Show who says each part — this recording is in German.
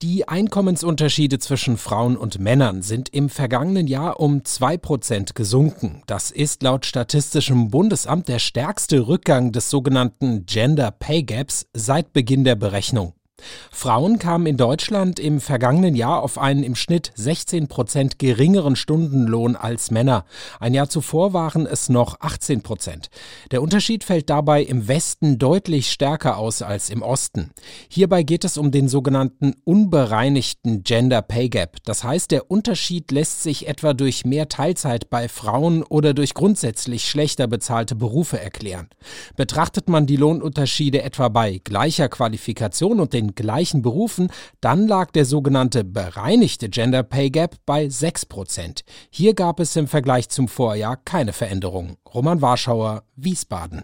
Speaker 1: Die Einkommensunterschiede zwischen Frauen und Männern sind im vergangenen Jahr um 2% gesunken. Das ist laut Statistischem Bundesamt der stärkste Rückgang des sogenannten Gender Pay Gaps seit Beginn der Berechnung. Frauen kamen in Deutschland im vergangenen Jahr auf einen im Schnitt 16% geringeren Stundenlohn als Männer. Ein Jahr zuvor waren es noch 18%. Der Unterschied fällt dabei im Westen deutlich stärker aus als im Osten. Hierbei geht es um den sogenannten unbereinigten Gender Pay Gap. Das heißt, der Unterschied lässt sich etwa durch mehr Teilzeit bei Frauen oder durch grundsätzlich schlechter bezahlte Berufe erklären. Betrachtet man die Lohnunterschiede etwa bei gleicher Qualifikation und den gleichen Berufen, dann lag der sogenannte bereinigte Gender Pay Gap bei 6%. Hier gab es im Vergleich zum Vorjahr keine Veränderung. Roman Warschauer, Wiesbaden.